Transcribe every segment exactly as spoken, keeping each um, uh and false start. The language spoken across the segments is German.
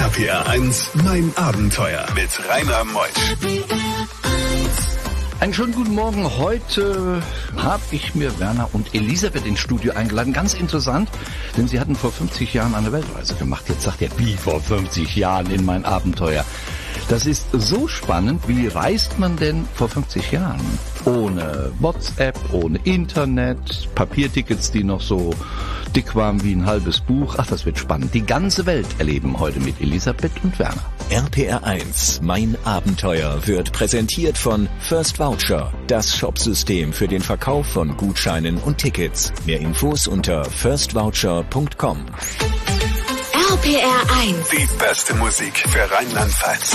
R P R eins, mein Abenteuer mit Rainer Meusch. Einen schönen guten Morgen. Heute habe ich mir Werner und Elisabeth ins Studio eingeladen. Ganz interessant, denn sie hatten vor fünfzig Jahren eine Weltreise gemacht. Jetzt sagt er, wie vor fünfzig Jahren in mein Abenteuer. Das ist so spannend. Wie reist man denn vor fünfzig Jahren? Ohne WhatsApp, ohne Internet, Papiertickets, die noch so dick waren wie ein halbes Buch. Ach, das wird spannend. Die ganze Welt erleben heute mit Elisabeth und Werner. R P R eins, mein Abenteuer, wird präsentiert von First Voucher, das Shopsystem für den Verkauf von Gutscheinen und Tickets. Mehr Infos unter first voucher punkt com. R P R eins. Die beste Musik für Rheinland-Pfalz.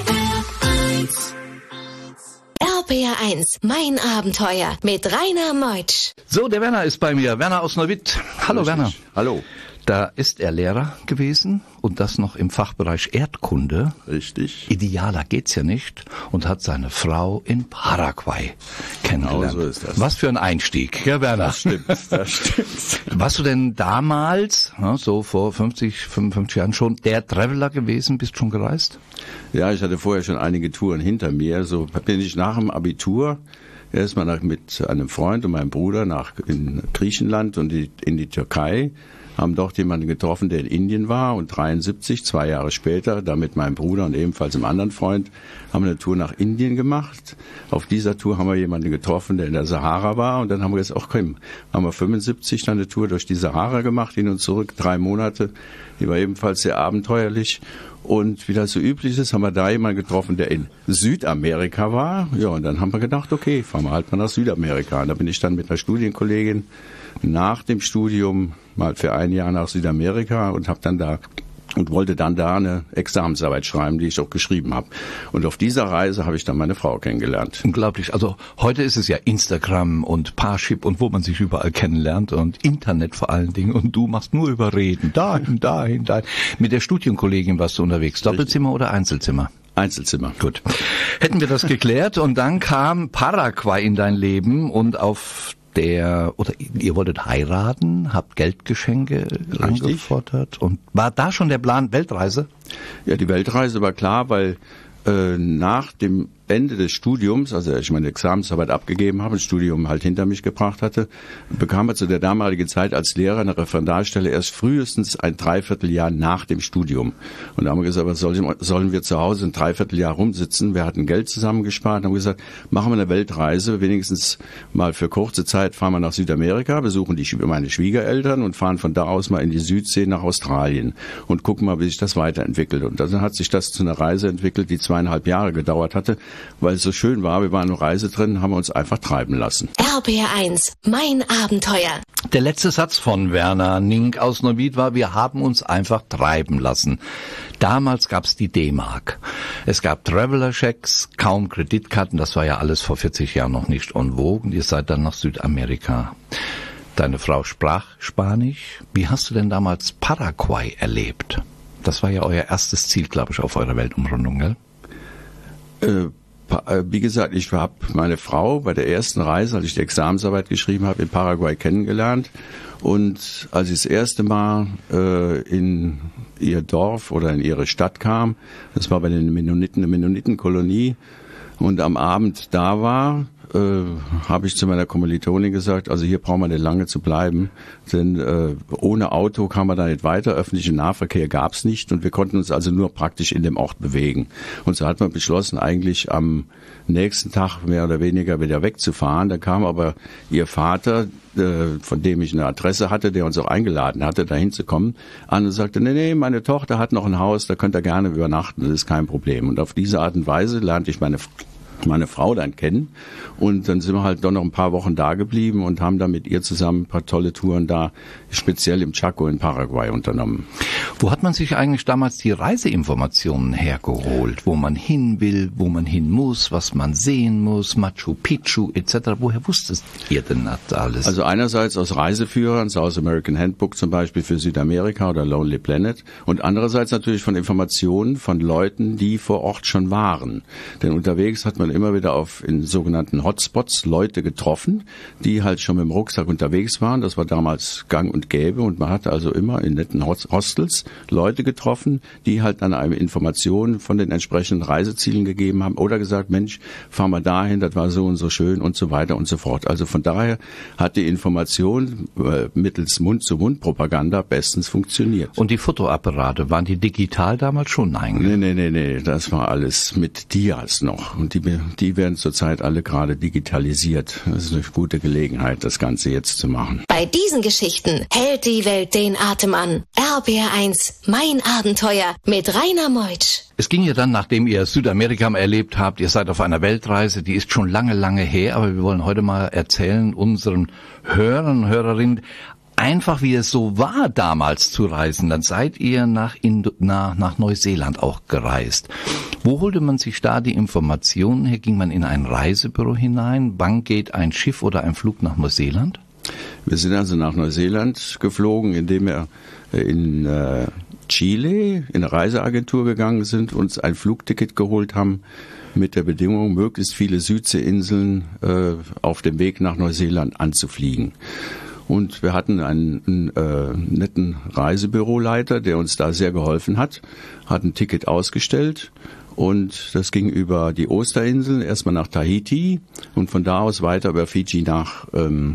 R P R eins, mein Abenteuer mit Rainer Meutsch. So, der Werner ist bei mir. Werner aus Neuwied. Hallo, Richtig. Werner. Hallo. Da ist er Lehrer gewesen und das noch im Fachbereich Erdkunde. Richtig. Idealer geht's ja nicht und hat seine Frau in Paraguay kennengelernt. Genau so ist das. Was für ein Einstieg, ja Werner? Das stimmt, das stimmt. Warst du denn damals, so vor fünfzig, fünfundfünfzig Jahren schon der Traveler gewesen? Bist schon gereist? Ja, ich hatte vorher schon einige Touren hinter mir. So bin ich nach dem Abitur erstmal nach, mit einem Freund und meinem Bruder nach in Griechenland und die, in die Türkei. Haben dort jemanden getroffen, der in Indien war, und dreiundsiebzig, zwei Jahre später, da mit meinem Bruder und ebenfalls einem anderen Freund, haben wir eine Tour nach Indien gemacht. Auf dieser Tour haben wir jemanden getroffen, der in der Sahara war, und dann haben wir gesagt, ach komm, haben wir fünfundsiebzig dann eine Tour durch die Sahara gemacht, hin und zurück, drei Monate, die war ebenfalls sehr abenteuerlich. Und wie das so üblich ist, haben wir da jemanden getroffen, der in Südamerika war. Ja, und dann haben wir gedacht, okay, fahren wir halt mal nach Südamerika. Und da bin ich dann mit einer Studienkollegin nach dem Studium mal für ein Jahr nach Südamerika und habe dann da und wollte dann da eine Examensarbeit schreiben, die ich auch geschrieben habe. Und auf dieser Reise habe ich dann meine Frau kennengelernt. Unglaublich. Also heute ist es ja Instagram und Parship und wo man sich überall kennenlernt und Internet vor allen Dingen. Und du machst nur über Reden. Dahin, dahin, dahin. Mit der Studienkollegin warst du unterwegs. Doppelzimmer oder Einzelzimmer? Einzelzimmer. Gut. Hätten wir das geklärt und dann kam Paraguay in dein Leben und auf der, oder ihr wolltet heiraten, habt Geldgeschenke Richtig. angefordert und war da schon der Plan Weltreise? Ja, die Weltreise war klar, weil äh, nach dem Ende des Studiums, also ich meine Examensarbeit abgegeben habe, das Studium halt hinter mich gebracht hatte, bekam er zu der damaligen Zeit als Lehrer eine Referendarstelle erst frühestens ein Dreivierteljahr nach dem Studium. Und da haben wir gesagt, was sollen, sollen wir zu Hause ein Dreivierteljahr rumsitzen? Wir hatten Geld zusammengespart und haben gesagt, machen wir eine Weltreise, wenigstens mal für kurze Zeit fahren wir nach Südamerika, besuchen die, meine Schwiegereltern und fahren von da aus mal in die Südsee nach Australien und gucken mal, wie sich das weiterentwickelt. Und dann hat sich das zu einer Reise entwickelt, die zweieinhalb Jahre gedauert hatte, weil es so schön war, wir waren auf Reise drin, haben wir uns einfach treiben lassen. R P R eins, mein Abenteuer. Der letzte Satz von Werner Nink aus Neuwied war, wir haben uns einfach treiben lassen. Damals gab's die D-Mark. Es gab Traveler-Checks, kaum Kreditkarten, das war ja alles vor vierzig Jahren noch nicht en vogue. Und ihr seid dann nach Südamerika. Deine Frau sprach Spanisch. Wie hast du denn damals Paraguay erlebt? Das war ja euer erstes Ziel, glaube ich, auf eurer Weltumrundung, gell? Äh, Wie gesagt, ich habe meine Frau bei der ersten Reise, als ich die Examensarbeit geschrieben habe, in Paraguay kennengelernt. Und als ich das erste Mal äh, in ihr Dorf oder in ihre Stadt kam, das war bei den Mennoniten, eine Mennonitenkolonie, und am Abend da war, äh, habe ich zu meiner Kommilitonin gesagt, also hier brauchen wir nicht lange zu bleiben, denn äh, ohne Auto kam man da nicht weiter, öffentlichen Nahverkehr gab's nicht und wir konnten uns also nur praktisch in dem Ort bewegen. Und so hat man beschlossen, eigentlich am nächsten Tag mehr oder weniger wieder wegzufahren. Da kam aber ihr Vater, äh, von dem ich eine Adresse hatte, der uns auch eingeladen hatte, da hinzukommen, an und sagte, nee, nee, meine Tochter hat noch ein Haus, da könnt ihr gerne übernachten, das ist kein Problem. Und auf diese Art und Weise lernte ich meine meine Frau dann kennen und dann sind wir halt doch noch ein paar Wochen da geblieben und haben dann mit ihr zusammen ein paar tolle Touren da, speziell im Chaco in Paraguay, unternommen. Wo hat man sich eigentlich damals die Reiseinformationen hergeholt, wo man hin will, wo man hin muss, was man sehen muss, Machu Picchu et cetera? Woher wusstet ihr denn das alles? Also einerseits aus Reiseführern, South American Handbook zum Beispiel für Südamerika oder Lonely Planet, und andererseits natürlich von Informationen von Leuten, die vor Ort schon waren. Denn unterwegs hat man immer wieder auf in sogenannten Hotspots Leute getroffen, die halt schon mit dem Rucksack unterwegs waren. Das war damals gang und gäbe und man hatte also immer in netten Hostels Leute getroffen, die halt dann einem Informationen von den entsprechenden Reisezielen gegeben haben oder gesagt, Mensch, fahr mal dahin, das war so und so schön und so weiter und so fort. Also von daher hat die Information äh, mittels Mund-zu-Mund-Propaganda bestens funktioniert. Und die Fotoapparate, waren die digital damals schon? Nein. Nee, nee, nee, nee, das war alles mit Dias noch. Und die, die werden zurzeit alle gerade digitalisiert. Das ist eine gute Gelegenheit, das Ganze jetzt zu machen. Bei diesen Geschichten hält die Welt den Atem an. R B R eins, mein Abenteuer mit Rainer Meutsch. Es ging ja dann, nachdem ihr Südamerika erlebt habt, ihr seid auf einer Weltreise, die ist schon lange, lange her, aber wir wollen heute mal erzählen unseren Hörern und Hörerinnen, einfach wie es so war, damals zu reisen. Dann seid ihr nach, Indo- nach, nach Neuseeland auch gereist. Wo holte man sich da die Informationen her? Ging man in ein Reisebüro hinein? Wann geht ein Schiff oder ein Flug nach Neuseeland? Wir sind also nach Neuseeland geflogen, indem wir in äh, Chile in eine Reiseagentur gegangen sind, uns ein Flugticket geholt haben mit der Bedingung, möglichst viele Südseeinseln äh, auf dem Weg nach Neuseeland anzufliegen. Und wir hatten einen, einen äh, netten Reisebüroleiter, der uns da sehr geholfen hat, hat ein Ticket ausgestellt und das ging über die Osterinseln, erstmal nach Tahiti und von da aus weiter über Fidschi nach ähm,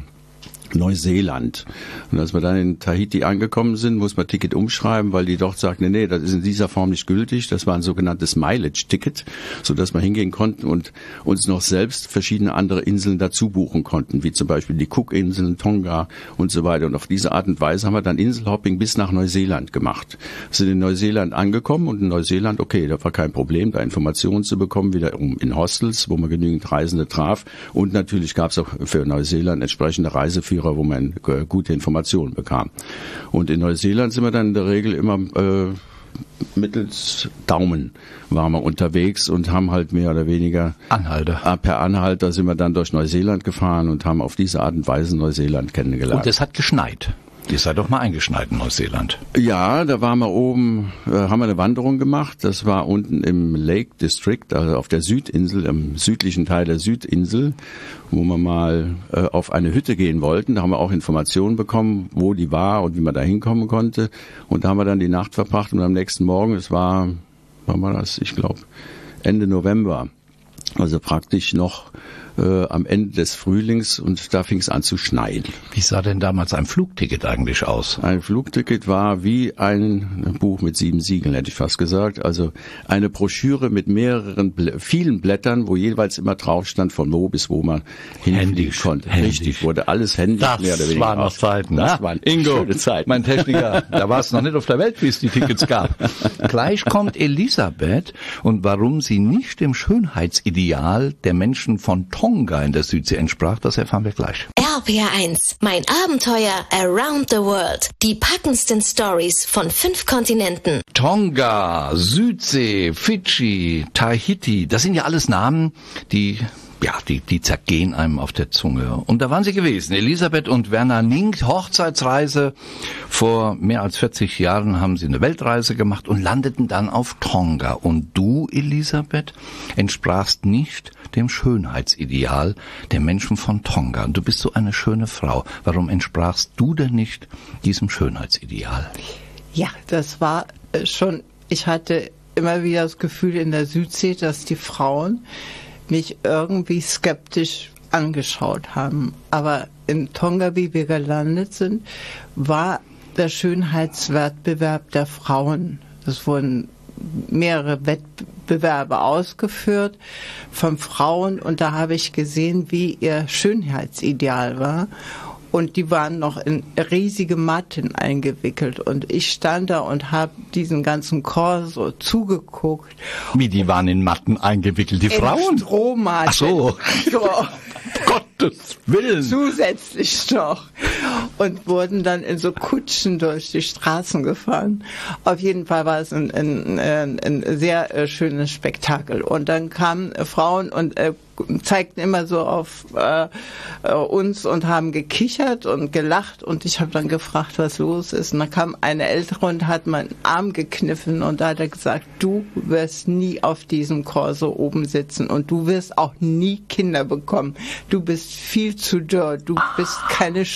Neuseeland. Und als wir dann in Tahiti angekommen sind, muss man Ticket umschreiben, weil die dort sagten, nee, nee, das ist in dieser Form nicht gültig. Das war ein sogenanntes Mileage-Ticket, sodass wir hingehen konnten und uns noch selbst verschiedene andere Inseln dazu buchen konnten, wie zum Beispiel die Cook-Inseln, Tonga und so weiter. Und auf diese Art und Weise haben wir dann Inselhopping bis nach Neuseeland gemacht. Wir sind in Neuseeland angekommen und in Neuseeland, okay, da war kein Problem, da Informationen zu bekommen, wiederum in Hostels, wo man genügend Reisende traf. Und natürlich gab es auch für Neuseeland entsprechende Reiseführer, wo man äh, gute Informationen bekam. Und in Neuseeland sind wir dann in der Regel immer äh, mittels Daumen waren wir unterwegs und haben halt mehr oder weniger Anhalter. Äh, per Anhalter sind wir dann durch Neuseeland gefahren und haben auf diese Art und Weise Neuseeland kennengelernt. Und es hat geschneit. Ihr seid doch mal eingeschneit in Neuseeland. Ja, da waren wir oben, äh, haben wir eine Wanderung gemacht. Das war unten im Lake District, also auf der Südinsel, im südlichen Teil der Südinsel, wo wir mal äh, auf eine Hütte gehen wollten. Da haben wir auch Informationen bekommen, wo die war und wie man da hinkommen konnte. Und da haben wir dann die Nacht verbracht und am nächsten Morgen, es war, wann war das? Ich glaube Ende November, also praktisch noch Äh, am Ende des Frühlings und da fing es an zu schneien. Wie sah denn damals ein Flugticket eigentlich aus? Ein Flugticket war wie ein Buch mit sieben Siegeln, hätte ich fast gesagt. Also eine Broschüre mit mehreren, vielen Blättern, wo jeweils immer drauf stand, von wo bis wo man hinfliegen konnte. Händisch. Richtig, wurde alles händisch Das mehr oder weniger. waren noch Zeiten. Das na? waren Ingo, schöne Zeiten. mein Techniker, da war es noch nicht auf der Welt, wie es die Tickets gab. Gleich kommt Elisabeth und warum sie nicht dem Schönheitsideal der Menschen von Tonga in der Südsee entsprach, das erfahren wir gleich. R B R eins, mein Abenteuer around the world. Die packendsten Stories von fünf Kontinenten. Tonga, Südsee, Fidschi, Tahiti, das sind ja alles Namen, die ja, die, die zergehen einem auf der Zunge. Und da waren sie gewesen. Elisabeth und Werner Nink, Hochzeitsreise. Vor mehr als vierzig Jahren haben sie eine Weltreise gemacht und landeten dann auf Tonga. Und du, Elisabeth, entsprachst nicht dem Schönheitsideal der Menschen von Tonga. Du bist so eine schöne Frau. Warum entsprachst du denn nicht diesem Schönheitsideal? Ja, das war schon, ich hatte immer wieder das Gefühl in der Südsee, dass die Frauen mich irgendwie skeptisch angeschaut haben. Aber in Tonga, wie wir gelandet sind, war der Schönheitswettbewerb der Frauen. Es wurden mehrere Wettbewerbe ausgeführt von Frauen und da habe ich gesehen, wie ihr Schönheitsideal war. Und die waren noch in riesige Matten eingewickelt. Und ich stand da und habe diesen ganzen Korso zugeguckt. Wie, die waren in Matten eingewickelt, die in Frauen? Strohmatten. Ach so. so. Gottes Willen. Zusätzlich noch. Und wurden dann in so Kutschen durch die Straßen gefahren. Auf jeden Fall war es ein, ein, ein, ein sehr äh, schönes Spektakel. Und dann kamen äh, Frauen und äh, zeigten immer so auf äh, äh, uns und haben gekichert und gelacht und ich habe dann gefragt, was los ist. Und dann kam eine Ältere und hat meinen Arm gekniffen und da hat er gesagt, du wirst nie auf diesem Korso oben sitzen und du wirst auch nie Kinder bekommen. Du bist viel zu dürr, du bist keine Schönheit.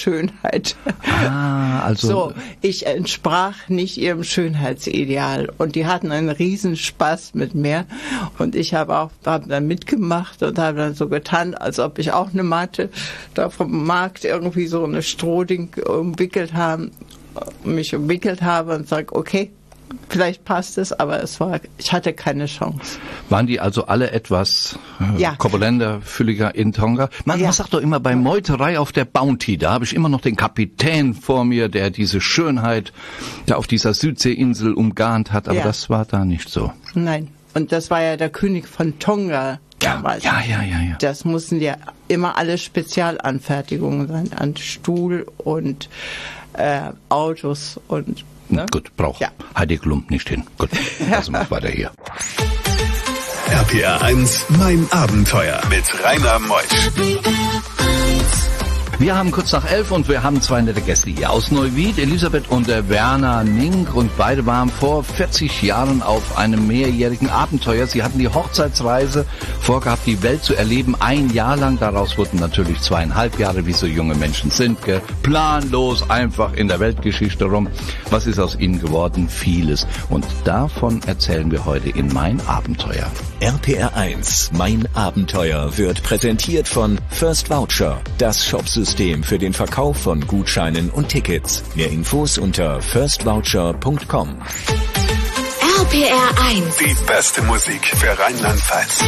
Schönheit. Ah, also. So, ich entsprach nicht ihrem Schönheitsideal und die hatten einen riesen Spaß mit mir und ich habe auch hab dann mitgemacht und habe dann so getan, als ob ich auch eine Matte da vom Markt irgendwie so eine Strohding umwickelt haben, mich umwickelt habe und sage, okay, vielleicht passt es, aber es war, ich hatte keine Chance. Waren die also alle etwas äh, Ja. korpulenter, fülliger in Tonga? Man, Ja. man sagt doch immer bei Meuterei auf der Bounty, da habe ich immer noch den Kapitän vor mir, der diese Schönheit da auf dieser Südseeinsel umgarnt hat, aber Ja. das war da nicht so. Nein. Und das war ja der König von Tonga damals. Ja, ja, ja, ja. Das mussten ja immer alle Spezialanfertigungen sein, an Stuhl und äh, Autos und ne? Gut, braucht Ja. Heidi Klum nicht hin. Gut, lassen wir weiter hier. R P R eins, mein Abenteuer mit Rainer Meusch. Wir haben kurz nach elf und wir haben zwei nette Gäste hier aus Neuwied, Elisabeth und der Werner Nink, und beide waren vor vierzig Jahren auf einem mehrjährigen Abenteuer. Sie hatten die Hochzeitsreise vorgehabt, die Welt zu erleben, ein Jahr lang. Daraus wurden natürlich zweieinhalb Jahre, wie so junge Menschen sind, gell? Planlos einfach in der Weltgeschichte rum. Was ist aus ihnen geworden? Vieles. Und davon erzählen wir heute in Mein Abenteuer. R P R eins, mein Abenteuer, wird präsentiert von First Voucher, das Shopsystem für den Verkauf von Gutscheinen und Tickets. Mehr Infos unter first voucher punkt com. R P R eins. Die beste Musik für Rheinland-Pfalz.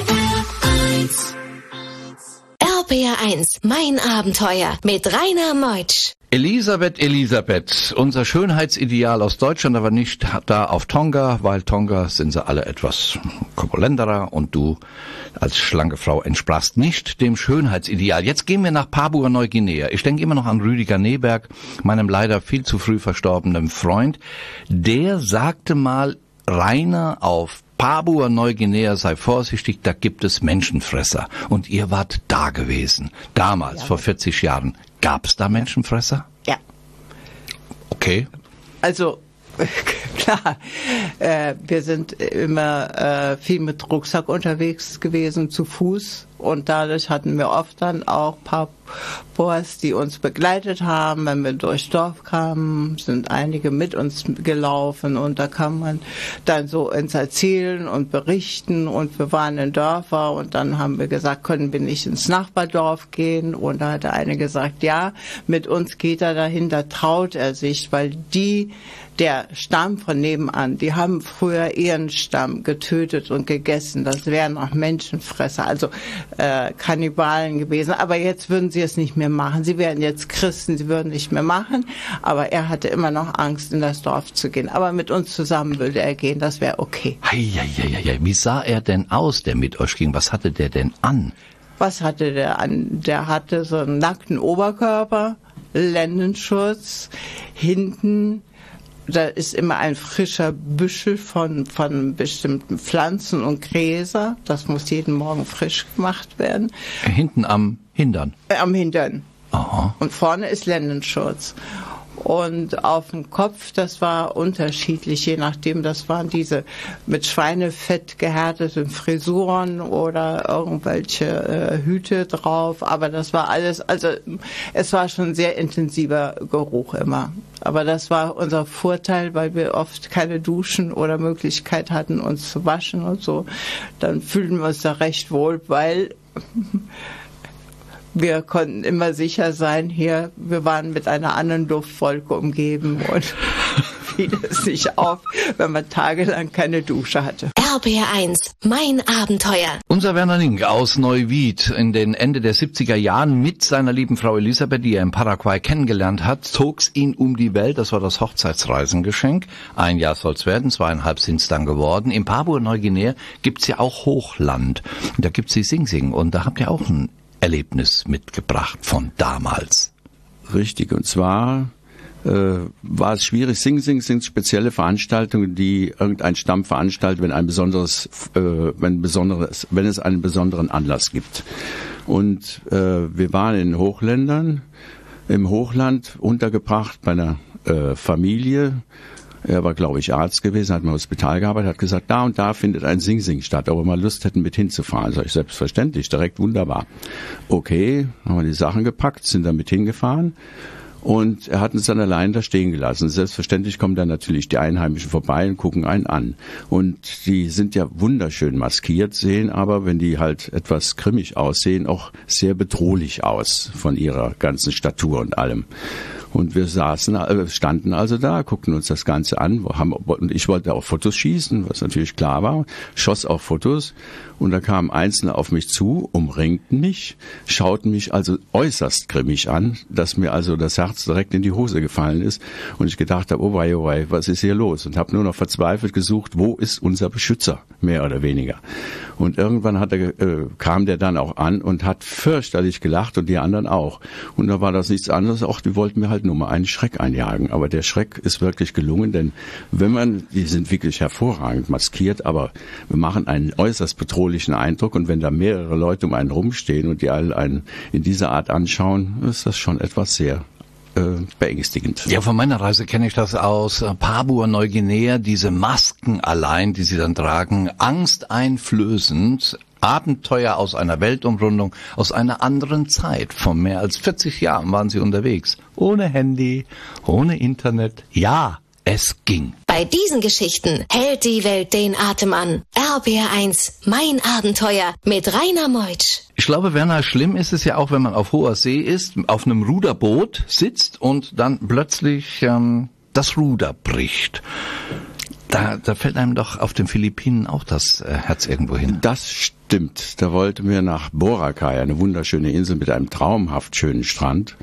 R P R eins, mein Abenteuer mit Rainer Meutsch. Elisabeth, Elisabeth, unser Schönheitsideal aus Deutschland, aber nicht da auf Tonga, weil Tonga sind sie alle etwas korpulenterer und du als schlanke Frau entsprachst nicht dem Schönheitsideal. Jetzt gehen wir nach Papua-Neuguinea. Ich denke immer noch an Rüdiger Neberg, meinem leider viel zu früh verstorbenen Freund. Der sagte mal, Rainer, auf Papua-Neuguinea sei vorsichtig, da gibt es Menschenfresser. Und ihr wart da gewesen, damals, Ja. vor vierzig Jahren. Gab es da Menschenfresser? Ja. Okay. Also klar, äh, wir sind immer äh, viel mit Rucksack unterwegs gewesen, zu Fuß, und dadurch hatten wir oft dann auch Papuas, die uns begleitet haben. Wenn wir durchs Dorf kamen, sind einige mit uns gelaufen, und da kann man dann so ins Erzählen und berichten, und wir waren in Dörfer, und dann haben wir gesagt, können wir nicht ins Nachbardorf gehen, und da hat der eine gesagt, ja, mit uns geht er dahin, da traut er sich, weil die, der Stamm von nebenan, die haben früher ihren Stamm getötet und gegessen. Das wären auch Menschenfresser, also äh, Kannibalen gewesen. Aber jetzt würden sie es nicht mehr machen. Sie wären jetzt Christen, sie würden nicht mehr machen. Aber er hatte immer noch Angst, in das Dorf zu gehen. Aber mit uns zusammen würde er gehen, das wäre okay. Heieieiei. Wie sah er denn aus, der mit euch ging? Was hatte der denn an? Was hatte der an? Der hatte so einen nackten Oberkörper, Lendenschutz, hinten da ist immer ein frischer Büschel von, von bestimmten Pflanzen und Gräser. Das muss jeden Morgen frisch gemacht werden. Hinten am Hintern? Äh, am Hintern. Aha. Und vorne ist Lendenschutz. Und auf dem Kopf, das war unterschiedlich, je nachdem, das waren diese mit Schweinefett gehärteten Frisuren oder irgendwelche äh, Hüte drauf, aber das war alles, also es war schon sehr intensiver Geruch immer. Aber das war unser Vorteil, weil wir oft keine Duschen oder Möglichkeit hatten, uns zu waschen und so. Dann fühlten wir uns da recht wohl, weil wir konnten immer sicher sein, hier, wir waren mit einer anderen Duftwolke umgeben und fiel es nicht auf, wenn man tagelang keine Dusche hatte. R B R eins, mein Abenteuer. Unser Werner Nink aus Neuwied in den Ende der siebziger Jahren mit seiner lieben Frau Elisabeth, die er in Paraguay kennengelernt hat, zog's ihn um die Welt. Das war das Hochzeitsreisengeschenk. Ein Jahr soll's werden, zweieinhalb sind's dann geworden. In Papua-Neuguinea gibt's ja auch Hochland. Da gibt's die Sing Sing, und da habt ihr auch ein Erlebnis mitgebracht von damals. Richtig, und zwar äh, war es schwierig. Sing Sing sind spezielle Veranstaltungen, die irgendein Stamm veranstaltet, wenn ein besonderes, äh, wenn besonderes, wenn es einen besonderen Anlass gibt. Und äh, wir waren in den Hochländern, im Hochland untergebracht bei einer äh, Familie. Er war, glaube ich, Arzt gewesen, hat im Hospital gearbeitet, hat gesagt, da und da findet ein Sing-Sing statt, ob wir mal Lust hätten, mit hinzufahren. Sag ich, selbstverständlich, direkt wunderbar. Okay, haben wir die Sachen gepackt, sind da mit hingefahren. Und er hat uns dann allein da stehen gelassen. Selbstverständlich kommen dann natürlich die Einheimischen vorbei und gucken einen an. Und die sind ja wunderschön maskiert, sehen aber, wenn die halt etwas grimmig aussehen, auch sehr bedrohlich aus von ihrer ganzen Statur und allem. Und wir saßen, standen also da, guckten uns das Ganze an. Haben, und ich wollte auch Fotos schießen, was natürlich klar war. Schoss auch Fotos. Und da kamen Einzelne auf mich zu, umringten mich, schauten mich also äußerst grimmig an, dass mir also das Herz direkt in die Hose gefallen ist. Und ich gedacht habe, oh wei, oh wei, was ist hier los? Und habe nur noch verzweifelt gesucht, wo ist unser Beschützer, mehr oder weniger. Und irgendwann hat er, äh, kam der dann auch an und hat fürchterlich gelacht und die anderen auch. Und da war das nichts anderes, auch die wollten mir halt nur mal einen Schreck einjagen. Aber der Schreck ist wirklich gelungen, denn wenn man, die sind wirklich hervorragend maskiert, aber wir machen einen äußerst bedrohlichen Eindruck und wenn da mehrere Leute um einen rumstehen und die alle einen in dieser Art anschauen, ist das schon etwas sehr äh, beängstigend. Ja, von meiner Reise kenne ich das aus Papua Neuguinea, diese Masken allein, die sie dann tragen, angsteinflößend. Abenteuer aus einer Weltumrundung, aus einer anderen Zeit. Vor mehr als vierzig Jahren waren sie unterwegs. Ohne Handy, ohne Internet. Ja, es ging. Bei diesen Geschichten hält die Welt den Atem an. R B R eins, mein Abenteuer mit Rainer Meutsch. Ich glaube, Werner, schlimm ist es ja auch, wenn man auf hoher See ist, auf einem Ruderboot sitzt und dann plötzlich ähm, das Ruder bricht. Da, da fällt einem doch auf den Philippinen auch das äh, Herz irgendwo hin. Das stimmt. Da wollten wir nach Boracay, eine wunderschöne Insel mit einem traumhaft schönen Strand,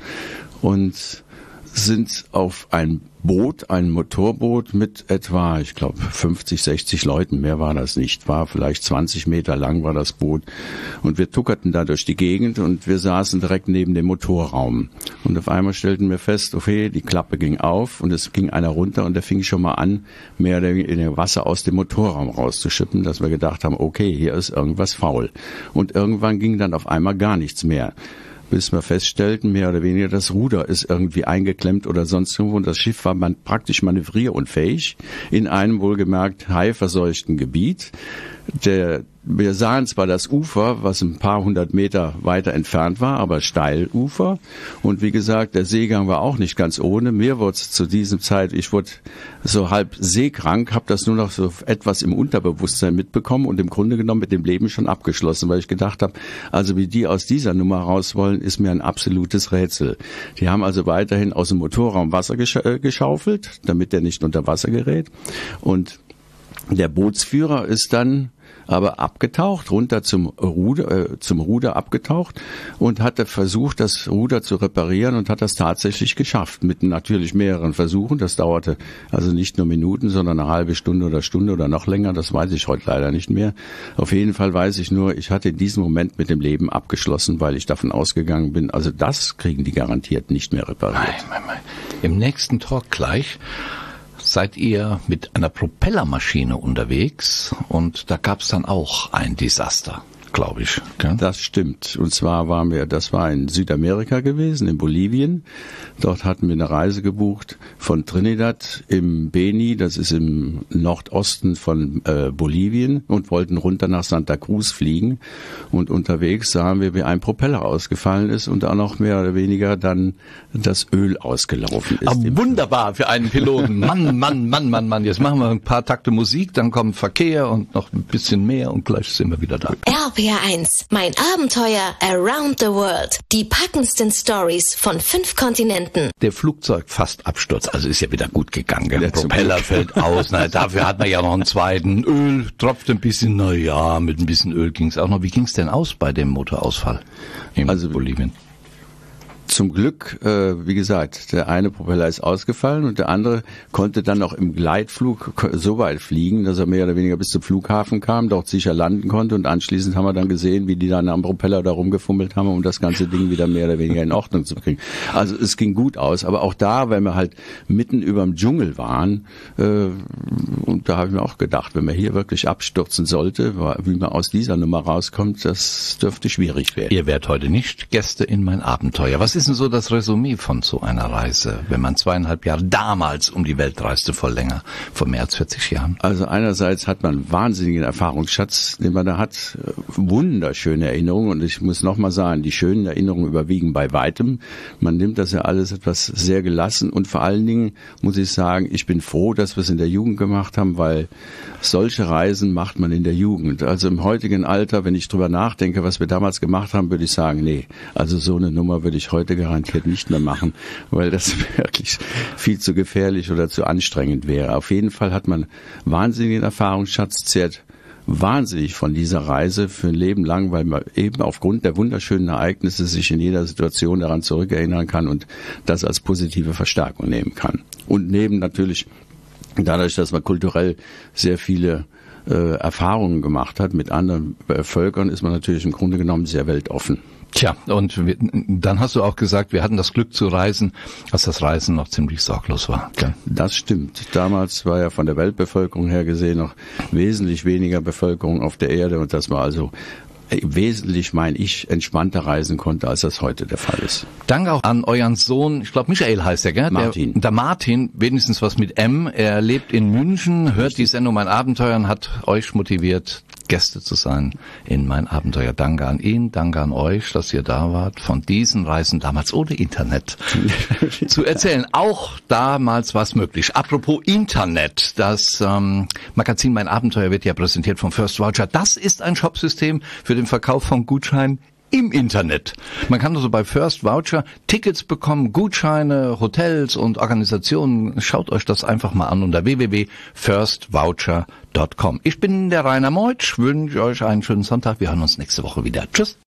und sind auf ein Boot, ein Motorboot mit etwa, ich glaube, fünfzig, sechzig Leuten, mehr war das nicht, war vielleicht zwanzig Meter lang war das Boot, und wir tuckerten da durch die Gegend und wir saßen direkt neben dem Motorraum und auf einmal stellten wir fest, okay, die Klappe ging auf und es ging einer runter und der fing schon mal an, mehr oder weniger Wasser aus dem Motorraum rauszuschippen, dass wir gedacht haben, okay, hier ist irgendwas faul, und irgendwann ging dann auf einmal gar nichts mehr. Bis wir feststellten, mehr oder weniger, das Ruder ist irgendwie eingeklemmt oder sonst irgendwo. Und das Schiff war man praktisch manövrierunfähig in einem wohlgemerkt haiverseuchten Gebiet. Der, wir sahen zwar das Ufer, was ein paar hundert Meter weiter entfernt war, aber Steilufer. Und wie gesagt, der Seegang war auch nicht ganz ohne. Mir wurde es zu diesem Zeit, ich wurde so halb seekrank, habe das nur noch so etwas im Unterbewusstsein mitbekommen und im Grunde genommen mit dem Leben schon abgeschlossen, weil ich gedacht habe, also wie die aus dieser Nummer raus wollen, ist mir ein absolutes Rätsel. Die haben also weiterhin aus dem Motorraum Wasser gescha- geschaufelt, damit der nicht unter Wasser gerät. Und der Bootsführer ist dann aber abgetaucht, runter zum Ruder, äh, zum Ruder abgetaucht und hatte versucht, das Ruder zu reparieren und hat das tatsächlich geschafft. Mit natürlich mehreren Versuchen. Das dauerte also nicht nur Minuten, sondern eine halbe Stunde oder Stunde oder noch länger. Das weiß ich heute leider nicht mehr. Auf jeden Fall weiß ich nur, ich hatte in diesem Moment mit dem Leben abgeschlossen, weil ich davon ausgegangen bin, also das kriegen die garantiert nicht mehr repariert. Nein, nein, nein. Im nächsten Talk gleich seid ihr mit einer Propellermaschine unterwegs und da gab es dann auch ein Desaster, glaube ich. Gell? Das stimmt. Und zwar waren wir, das war in Südamerika gewesen, in Bolivien. Dort hatten wir eine Reise gebucht von Trinidad im Beni, das ist im Nordosten von äh, Bolivien, und wollten runter nach Santa Cruz fliegen. Und unterwegs sahen wir, wie ein Propeller ausgefallen ist und auch noch mehr oder weniger dann das Öl ausgelaufen ist. Ah, wunderbar für einen Piloten. Mann, Mann, Mann, Mann, Mann. Jetzt machen wir ein paar Takte Musik, dann kommt Verkehr und noch ein bisschen mehr und gleich sind wir wieder da. R B R eins, mein Abenteuer around the world. Die packendsten Stories von fünf Kontinenten. Der Flugzeug fast Absturz, also ist ja wieder gut gegangen. Der ja, Propeller fällt aus, na, dafür hat man ja noch einen zweiten. Öl tropft ein bisschen, na ja, mit ein bisschen Öl ging's auch noch. Wie ging's denn aus bei dem Motorausfall in also, Bolivien? Zum Glück, äh, wie gesagt, der eine Propeller ist ausgefallen und der andere konnte dann auch im Gleitflug so weit fliegen, dass er mehr oder weniger bis zum Flughafen kam, dort sicher landen konnte, und anschließend haben wir dann gesehen, wie die dann am Propeller da rumgefummelt haben, um das ganze Ding wieder mehr oder weniger in Ordnung zu kriegen. Also es ging gut aus, aber auch da, weil wir halt mitten überm Dschungel waren, äh, und da habe ich mir auch gedacht, wenn man hier wirklich abstürzen sollte, wie man aus dieser Nummer rauskommt, das dürfte schwierig werden. Ihr werdet heute nicht Gäste in mein Abenteuer. Was ist ist denn so das Resümee von so einer Reise, wenn man zweieinhalb Jahre damals um die Welt reiste, vor länger, vor mehr als vierzig Jahren? Also einerseits hat man einen wahnsinnigen Erfahrungsschatz, den man da hat, wunderschöne Erinnerungen, und ich muss nochmal sagen, die schönen Erinnerungen überwiegen bei weitem. Man nimmt das ja alles etwas sehr gelassen, und vor allen Dingen muss ich sagen, ich bin froh, dass wir es in der Jugend gemacht haben, weil solche Reisen macht man in der Jugend. Also im heutigen Alter, wenn ich drüber nachdenke, was wir damals gemacht haben, würde ich sagen, nee, also so eine Nummer würde ich heute garantiert nicht mehr machen, weil das wirklich viel zu gefährlich oder zu anstrengend wäre. Auf jeden Fall hat man wahnsinnigen Erfahrungsschatz, zehrt wahnsinnig von dieser Reise für ein Leben lang, weil man eben aufgrund der wunderschönen Ereignisse sich in jeder Situation daran zurückerinnern kann und das als positive Verstärkung nehmen kann. Und neben natürlich dadurch, dass man kulturell sehr viele äh, Erfahrungen gemacht hat mit anderen äh, Völkern, ist man natürlich im Grunde genommen sehr weltoffen. Tja, und wir, dann hast du auch gesagt, wir hatten das Glück zu reisen, als das Reisen noch ziemlich sorglos war. Gell? Das stimmt. Damals war ja von der Weltbevölkerung her gesehen noch wesentlich weniger Bevölkerung auf der Erde, und das war also wesentlich, mein ich, entspannter reisen konnte, als das heute der Fall ist. Danke auch an euren Sohn, ich glaube Michael heißt er, gell? Martin. Der, der Martin, wenigstens was mit M. Er lebt in München, hört die Sendung Mein Abenteuer und hat euch motiviert, Gäste zu sein in Mein Abenteuer. Danke an ihn, danke an euch, dass ihr da wart, von diesen Reisen damals ohne Internet zu erzählen. Auch damals war es möglich. Apropos Internet, das ähm, Magazin Mein Abenteuer wird ja präsentiert vom First Voucher. Das ist ein Shopsystem für den Verkauf von Gutscheinen im Internet. Man kann also bei First Voucher Tickets bekommen, Gutscheine, Hotels und Organisationen. Schaut euch das einfach mal an unter w w w punkt first voucher punkt com. Ich bin der Rainer Meutsch, wünsche euch einen schönen Sonntag. Wir hören uns nächste Woche wieder. Tschüss.